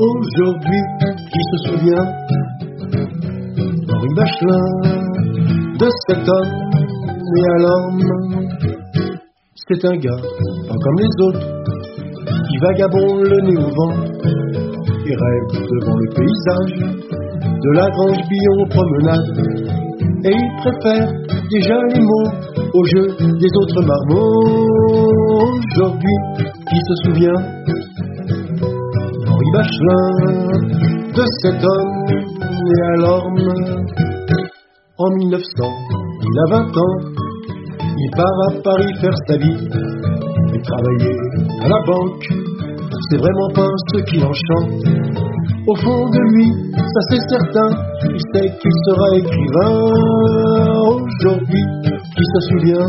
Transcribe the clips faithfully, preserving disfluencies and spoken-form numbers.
Aujourd'hui, qui se souvient, Henri Bachelin, de cet homme né à l'homme? C'est un gars, pas comme les autres, qui vagabonde le nez au vent et rêve devant le paysage de la Grange Billon promenade. Et il préfère déjà les mots au jeu des autres marmots. Aujourd'hui, qui se souvient, Henri Bachelin, de cet homme né à l'Orme? En mille neuf cents, il a vingt ans, il part à Paris faire sa vie et travailler à la banque. C'est vraiment pas ce qui l'enchante. Au fond de lui, ça c'est certain, il sait qu'il sera écrivain. Aujourd'hui, qui se souvient,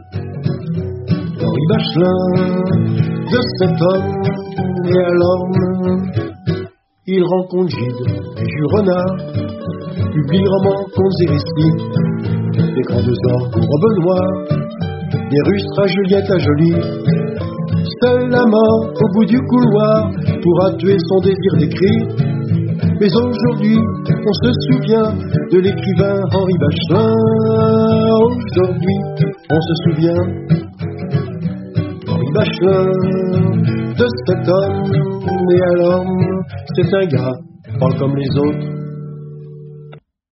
Henri Bachelin, de cet homme né à l'Orme? Il rencontre Gide et Jules Renard, publie romans, contes et récits, des grands orgues aux robes noires, des rustres à Juliette à Jolie. Seule la mort au bout du couloir pourra tuer son désir d'écrire. Mais aujourd'hui, on se souvient de l'écrivain Henri Bachelin. Aujourd'hui, on se souvient, Henri Bachelin, de cet homme né à l'homme. C'est un gars, pas comme les autres,